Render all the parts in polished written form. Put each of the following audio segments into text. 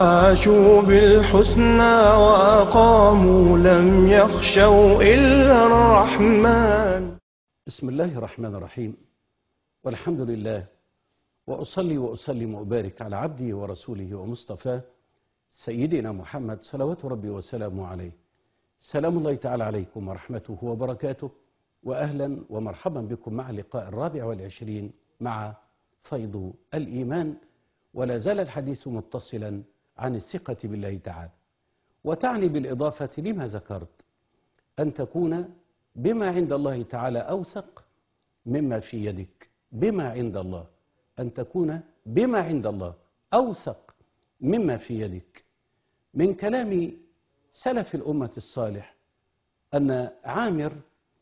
عاشوا بالحسنى وأقاموا لم يخشوا إلا الرحمن. بسم الله الرحمن الرحيم، والحمد لله، وأصلي وأسلم وأبارك على عبده ورسوله ومصطفاه سيدنا محمد صلوات ربي وسلامه عليه. سلام الله تعالى عليكم ورحمته وبركاته، وأهلا ومرحبا بكم مع اللقاء 24 مع فيض الإيمان. ولا زال الحديث متصلا عن الثقة بالله تعالى، وتعني بالإضافة لما ذكرت أن تكون بما عند الله تعالى أوثق مما في يدك. بما عند الله، أن تكون بما عند الله أوثق مما في يدك. من كلام سلف الأمة الصالح أن عامر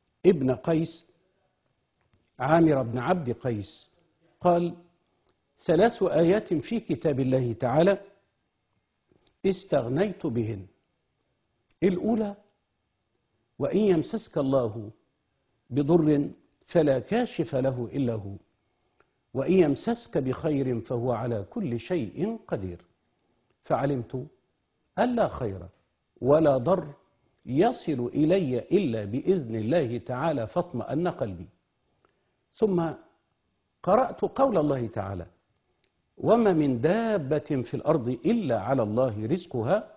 بن عبد قيس قال: 3 آيات في كتاب الله تعالى استغنيت بهن. الأولى: وإن يمسسك الله بضر فلا كاشف له إلا هو، وإن يمسسك بخير فهو على كل شيء قدير. فعلمت أن لا خير ولا ضر يصل إلي إلا بإذن الله تعالى فاطمأن قلبي. ثم قرأت قول الله تعالى: وما من دابة في الأرض إلا على الله رزقها.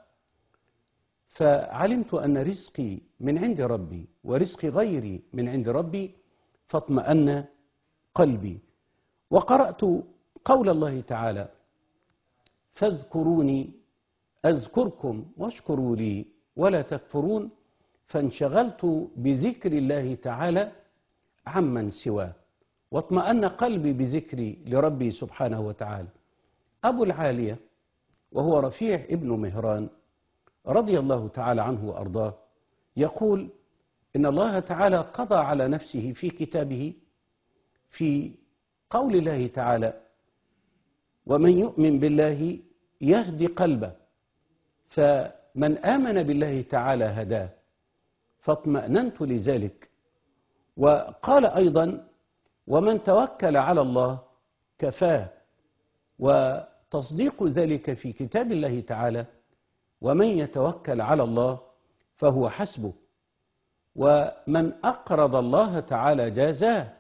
فعلمت أن رزقي من عند ربي ورزق غيري من عند ربي فاطمأن قلبي. وقرأت قول الله تعالى: فاذكروني أذكركم واشكروا لي ولا تكفرون. فانشغلت بذكر الله تعالى عمن سواه، واطمأن قلبي بذكري لربي سبحانه وتعالى. أبو العالية وهو رفيع ابن مهران رضي الله تعالى عنه وأرضاه يقول إن الله تعالى قضى على نفسه في كتابه في قول الله تعالى: ومن يؤمن بالله يهدي قلبه. فمن آمن بالله تعالى هداه، فاطمأننت لذلك. وقال أيضا: ومن توكل على الله كفاه. وتصديق ذلك في كتاب الله تعالى: ومن يتوكل على الله فهو حسبه. ومن أقرض الله تعالى جازاه.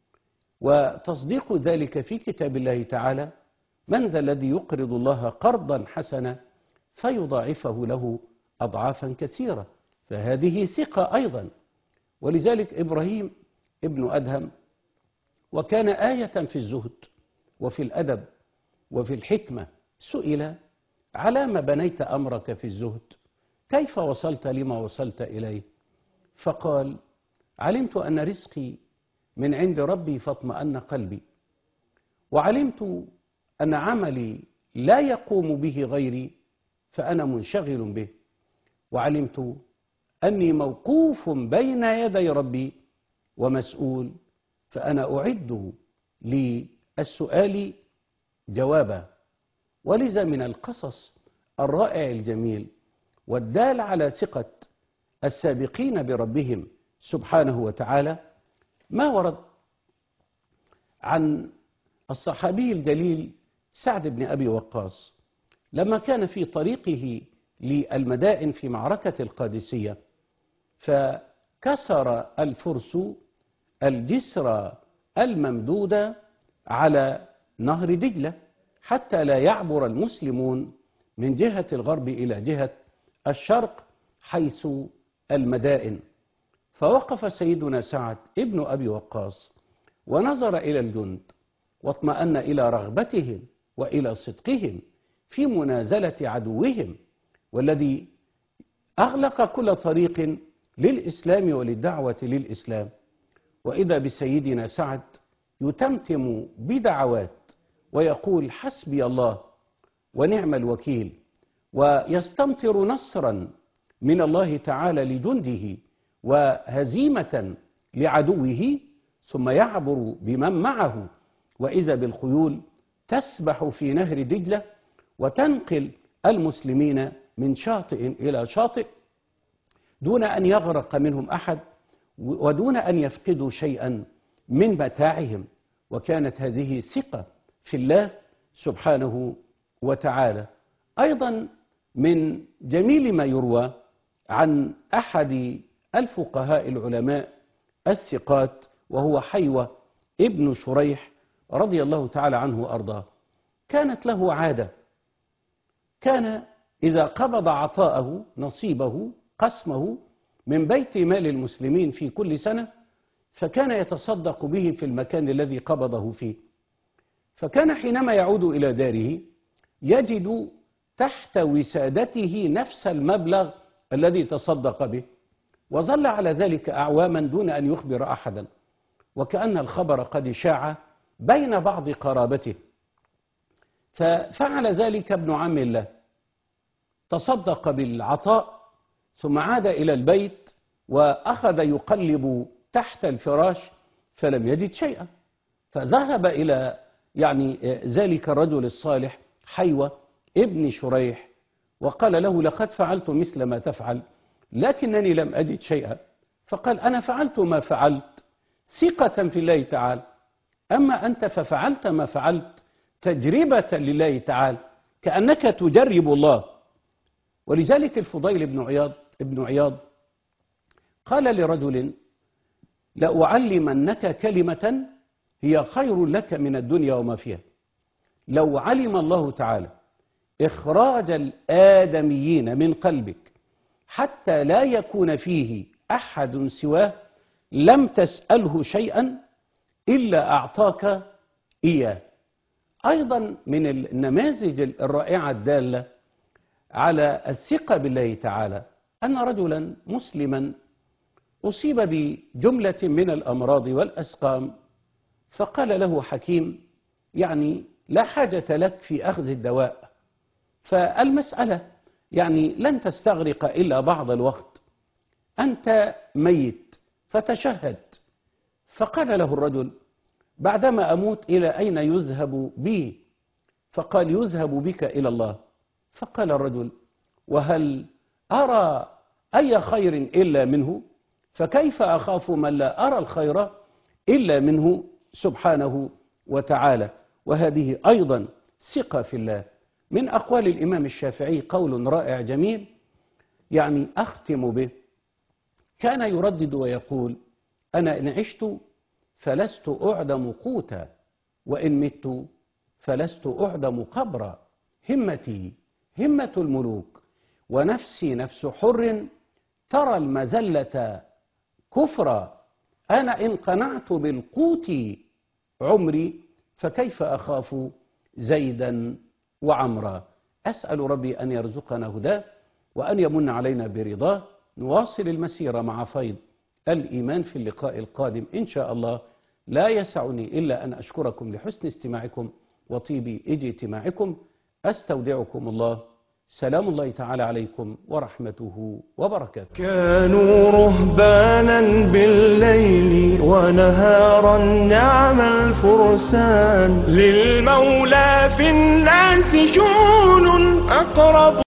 وتصديق ذلك في كتاب الله تعالى: من ذا الذي يقرض الله قرضا حسنا فيضاعفه له أضعافا كثيرة. فهذه ثقة أيضا. ولذلك إبراهيم ابن أدهم، وكان آية في الزهد وفي الأدب وفي الحكمة، سئل: على ما بنيت أمرك في الزهد؟ كيف وصلت لما وصلت إليه؟ فقال: علمت أن رزقي من عند ربي فاطمأن قلبي، وعلمت أن عملي لا يقوم به غيري فأنا منشغل به، وعلمت أني موقوف بين يدي ربي ومسؤول، فأنا أعد للسؤال جوابا. ولذا من القصص الرائع الجميل والدال على ثقة السابقين بربهم سبحانه وتعالى ما ورد عن الصحابي الجليل سعد بن أبي وقاص لما كان في طريقه للمدائن في معركة القادسية، فكسر الفرس الجسر الممدود على نهر دجلة حتى لا يعبر المسلمون من جهة الغرب إلى جهة الشرق حيث المدائن. فوقف سيدنا سعد ابن أبي وقاص ونظر إلى الجند، واطمأن إلى رغبتهم وإلى صدقهم في منازلة عدوهم، والذي أغلق كل طريق للإسلام وللدعوة للإسلام. وإذا بسيدنا سعد يتمتم بدعوات ويقول: حسبي الله ونعم الوكيل، ويستمطر نصرا من الله تعالى لجنده وهزيمة لعدوه، ثم يعبر بمن معه، وإذا بالخيول تسبح في نهر دجلة وتنقل المسلمين من شاطئ إلى شاطئ دون أن يغرق منهم أحد ودون أن يفقدوا شيئا من متاعهم. وكانت هذه ثقة في الله سبحانه وتعالى. أيضا من جميل ما يروى عن أحد الفقهاء العلماء الثقات وهو حيوة ابن شريح رضي الله تعالى عنه وأرضاه. كانت له عادة، كان إذا قبض عطاءه نصيبه قسمه من بيت مال المسلمين في كل سنة فكان يتصدق به في المكان الذي قبضه فيه. فكان حينما يعود إلى داره يجد تحت وسادته نفس المبلغ الذي تصدق به، وظل على ذلك أعواما دون أن يخبر أحدا، وكأن الخبر قد شاع بين بعض قرابته. ففعل ذلك ابن عم الله، تصدق بالعطاء ثم عاد إلى البيت وأخذ يقلب تحت الفراش فلم يجد شيئا، فذهب إلى ذلك الرجل الصالح حيوة ابن شريح وقال له: لقد فعلت مثل ما تفعل لكنني لم أجد شيئا. فقال: أنا فعلت ما فعلت ثقة في الله تعالى، أما أنت ففعلت ما فعلت تجربة لله تعالى، كأنك تجرب الله. ولذلك الفضيل بن عياض قال لرجل: لأعلمنك كلمة هي خير لك من الدنيا وما فيها. لو علم الله تعالى إخراج الآدميين من قلبك حتى لا يكون فيه أحد سواه لم تسأله شيئا إلا أعطاك إياه. أيضا من النماذج الرائعة الدالة على الثقة بالله تعالى أن رجلا مسلما أصيب بجملة من الأمراض والأسقام، فقال له حكيم: لا حاجة لك في أخذ الدواء، فالمسألة لن تستغرق إلا بعض الوقت، أنت ميت فتشهد. فقال له الرجل: بعدما أموت إلى أين يذهب بي؟ فقال: يذهب بك إلى الله. فقال الرجل: وهل أرى أي خير إلا منه؟ فكيف أخاف من لا أرى الخير إلا منه سبحانه وتعالى. وهذه أيضا ثقة في الله. من أقوال الإمام الشافعي قول رائع جميل أختم به، كان يردد ويقول: أنا إن عشت فلست أعدم قوتا، وإن مت فلست أعدم قبرا، همتي همة الملوك، ونفسي نفس حر ترى المذلة كفرا، أنا إن قنعت بالقوت عمري فكيف أخاف زيدا وعمرا. أسأل ربي أن يرزقنا هداه وأن يمن علينا برضاه. نواصل المسيرة مع فيض الإيمان في اللقاء القادم إن شاء الله. لا يسعني إلا أن أشكركم لحسن استماعكم وطيب اجتماعكم. أستودعكم الله. سلام الله تعالى عليكم ورحمته وبركاته. كانوا رهبانا بالليل ونهارا نعم الفرسان، للمولى في الناس شؤون أقرب